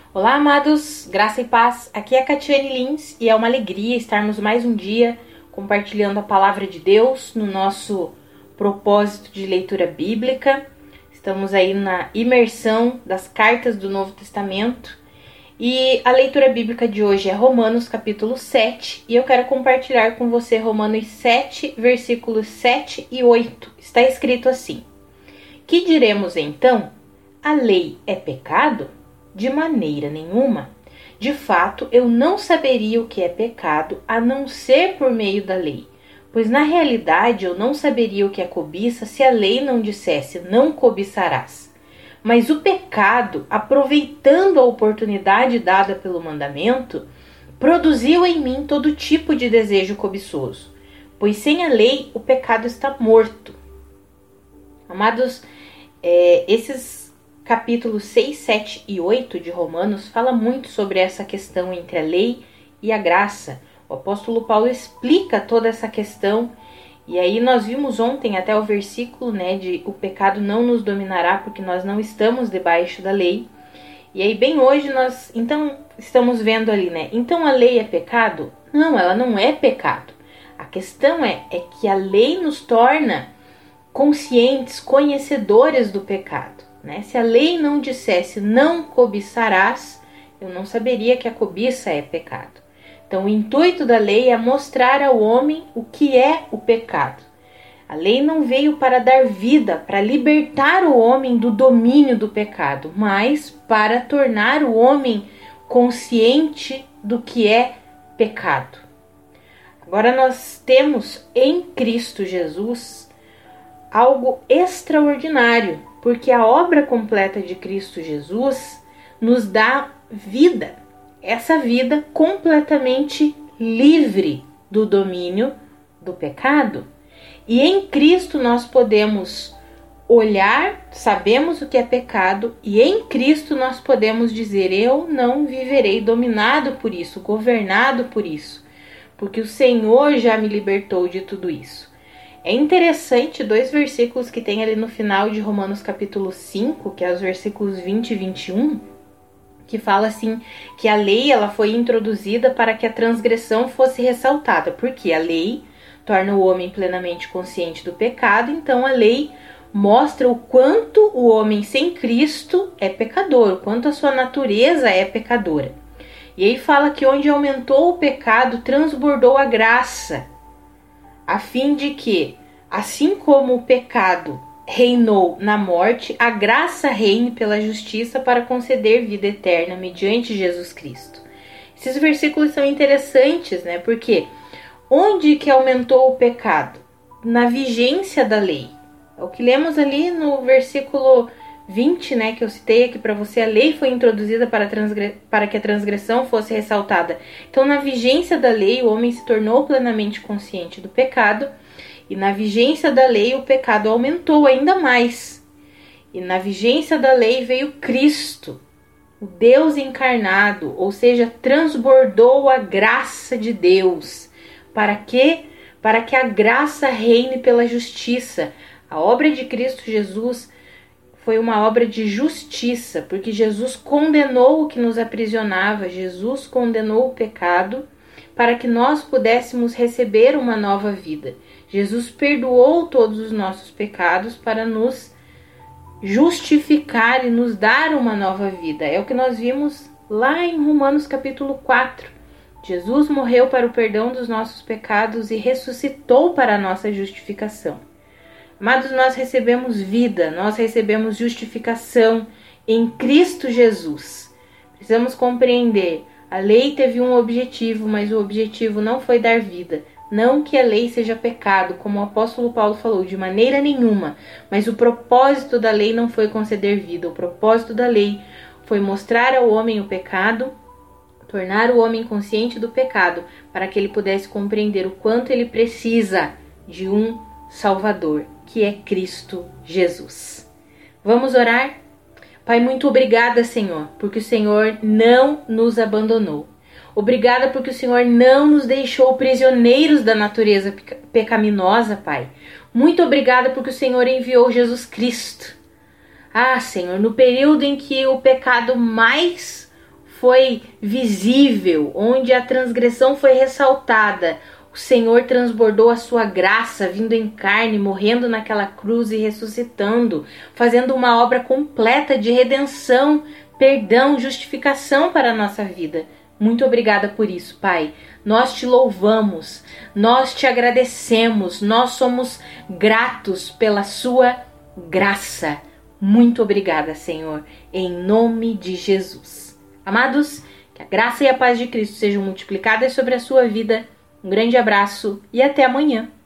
Olá, amados, graça e paz. Aqui é a Catiane Lins e é uma alegria estarmos mais um dia compartilhando a palavra de Deus no nosso propósito de leitura bíblica. Estamos aí na imersão das cartas do Novo Testamento e a leitura bíblica de hoje é Romanos capítulo 7 e eu quero compartilhar com você Romanos 7, versículos 7 e 8. Está escrito assim: Que diremos então? A lei é pecado? De maneira nenhuma. De fato, eu não saberia o que é pecado a não ser por meio da lei, pois na realidade eu não saberia o que é cobiça se a lei não dissesse não cobiçarás. Mas o pecado, aproveitando a oportunidade dada pelo mandamento, produziu em mim todo tipo de desejo cobiçoso, pois sem a lei o pecado está morto. Amados, esses capítulos 6, 7 e 8 de Romanos fala muito sobre essa questão entre a lei e a graça. O apóstolo Paulo explica toda essa questão e aí nós vimos ontem até o versículo, de o pecado não nos dominará porque nós não estamos debaixo da lei. E aí bem hoje nós então estamos vendo ali, então a lei é pecado? Não, ela não é pecado. A questão é que a lei nos torna conscientes, conhecedores do pecado. Se a lei não dissesse não cobiçarás, eu não saberia que a cobiça é pecado. Então o intuito da lei é mostrar ao homem o que é o pecado. A lei não veio para dar vida, para libertar o homem do domínio do pecado, mas para tornar o homem consciente do que é pecado. Agora nós temos em Cristo Jesus algo extraordinário, porque a obra completa de Cristo Jesus nos dá vida, essa vida completamente livre do domínio do pecado. E em Cristo nós podemos olhar, sabemos o que é pecado, e em Cristo nós podemos dizer: eu não viverei dominado por isso, governado por isso, porque o Senhor já me libertou de tudo isso. É interessante dois versículos que tem ali no final de Romanos capítulo 5, que é os versículos 20 e 21, que fala assim, que a lei ela foi introduzida para que a transgressão fosse ressaltada, porque a lei torna o homem plenamente consciente do pecado, então a lei mostra o quanto o homem sem Cristo é pecador, o quanto a sua natureza é pecadora. E aí fala que onde aumentou o pecado, transbordou a graça, a fim de que, assim como o pecado reinou na morte, a graça reine pela justiça para conceder vida eterna mediante Jesus Cristo. Esses versículos são interessantes, porque onde que aumentou o pecado? Na vigência da lei. É o que lemos ali no versículo 20, que eu citei aqui para você. A lei foi introduzida para que a transgressão fosse ressaltada. Então, na vigência da lei, o homem se tornou plenamente consciente do pecado. E na vigência da lei, o pecado aumentou ainda mais. E na vigência da lei veio Cristo, o Deus encarnado, ou seja, transbordou a graça de Deus. Para quê? Para que a graça reine pela justiça. A obra de Cristo Jesus foi uma obra de justiça, porque Jesus condenou o que nos aprisionava, Jesus condenou o pecado para que nós pudéssemos receber uma nova vida. Jesus perdoou todos os nossos pecados para nos justificar e nos dar uma nova vida. É o que nós vimos lá em Romanos capítulo 4. Jesus morreu para o perdão dos nossos pecados e ressuscitou para a nossa justificação. Amados, nós recebemos vida, nós recebemos justificação em Cristo Jesus. Precisamos compreender, a lei teve um objetivo, mas o objetivo não foi dar vida. Não que a lei seja pecado, como o apóstolo Paulo falou, de maneira nenhuma. Mas o propósito da lei não foi conceder vida. O propósito da lei foi mostrar ao homem o pecado, tornar o homem consciente do pecado, para que ele pudesse compreender o quanto ele precisa de um Salvador, que é Cristo Jesus. Vamos orar? Pai, muito obrigada, Senhor, porque o Senhor não nos abandonou. Obrigada porque o Senhor não nos deixou prisioneiros da natureza pecaminosa, Pai. Muito obrigada porque o Senhor enviou Jesus Cristo. Ah, Senhor, no período em que o pecado mais foi visível, onde a transgressão foi ressaltada, o Senhor transbordou a sua graça, vindo em carne, morrendo naquela cruz e ressuscitando, fazendo uma obra completa de redenção, perdão, justificação para a nossa vida. Muito obrigada por isso, Pai. Nós te louvamos, nós te agradecemos, nós somos gratos pela sua graça. Muito obrigada, Senhor, em nome de Jesus. Amados, que a graça e a paz de Cristo sejam multiplicadas sobre a sua vida. Um grande abraço e até amanhã.